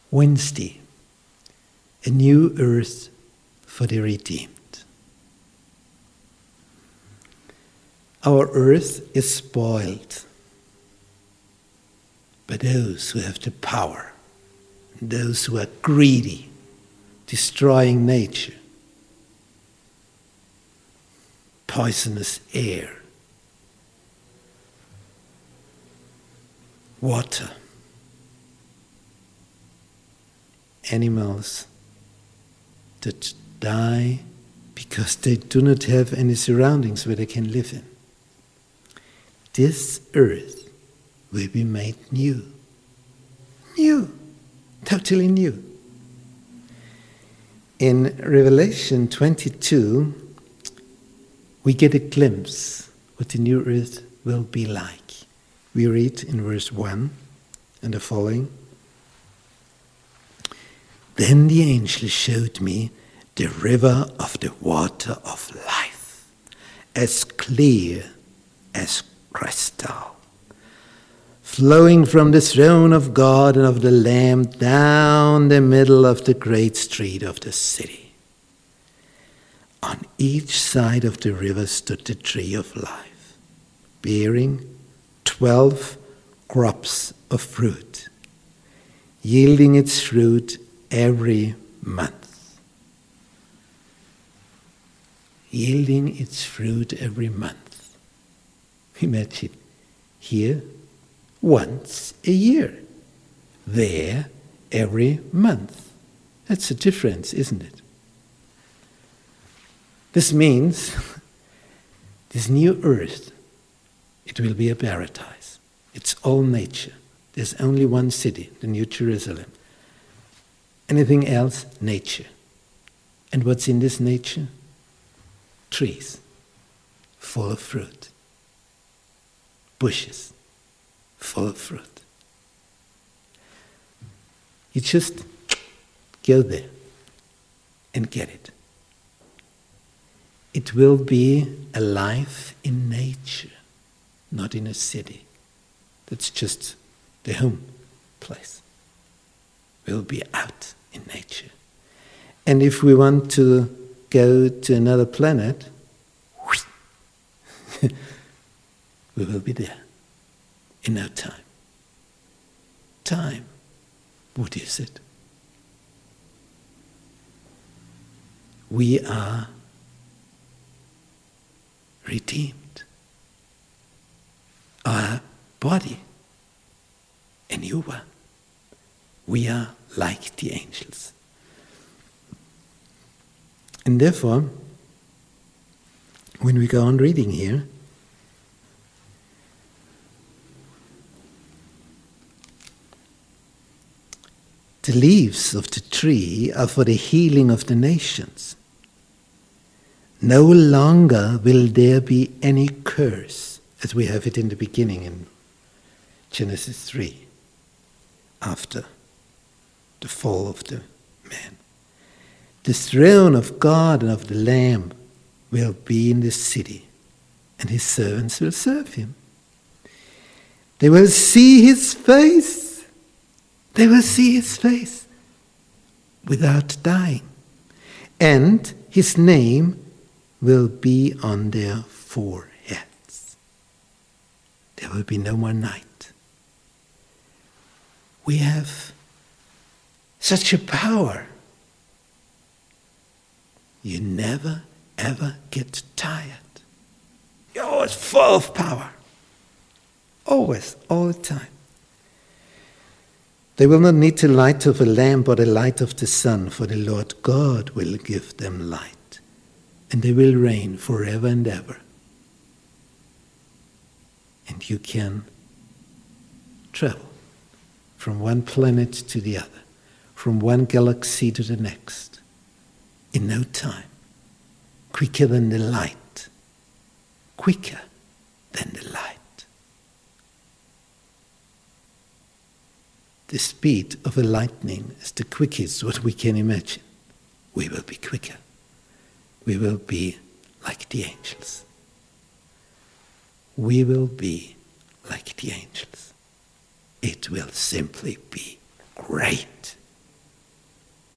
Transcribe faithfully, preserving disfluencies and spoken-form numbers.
Wednesday, a new earth for the redeemed. Our earth is spoiled by those who have the power, those who are greedy, destroying nature, poisonous air, water, animals that die because they do not have any surroundings where they can live in. This earth will be made new. New. Totally new. In Revelation twenty-two, we get a glimpse what the new earth will be like. We read in verse one and the following. Then the angel showed me the river of the water of life, as clear as crystal, flowing from the throne of God and of the Lamb down the middle of the great street of the city. On each side of the river stood the tree of life, bearing twelve crops of fruit, yielding its fruit every month. Yielding its fruit every month. Imagine, here once a year, there every month. That's a difference, isn't it? This means this new earth, it will be a paradise. It's all nature. There's only one city, the New Jerusalem. Anything else, nature. And what's in this nature? Trees, full of fruit. Bushes, full of fruit. You just go there and get it. It will be a life in nature, not in a city. That's just the home place. We'll be out in nature. And if we want to go to another planet, we will be there in no time. Time, what is it? We are redeemed. Our body, a new one. We are like the angels. And therefore, when we go on reading here, the leaves of the tree are for the healing of the nations. No longer will there be any curse, as we have it in the beginning in Genesis three, after the fall of the man. The throne of God and of the Lamb will be in the city, and his servants will serve him. They will see his face. They will see his face without dying. And his name will be on their foreheads. There will be no more night. We have such a power. You never, ever get tired. You're always full of power. Always, all the time. They will not need the light of a lamp or the light of the sun, for the Lord God will give them light, and they will reign forever and ever. And you can travel from one planet to the other, from one galaxy to the next, in no time, quicker than the light, quicker than the light. The speed of a lightning is the quickest what we can imagine. We will be quicker. We will be like the angels. We will be like the angels. It will simply be great.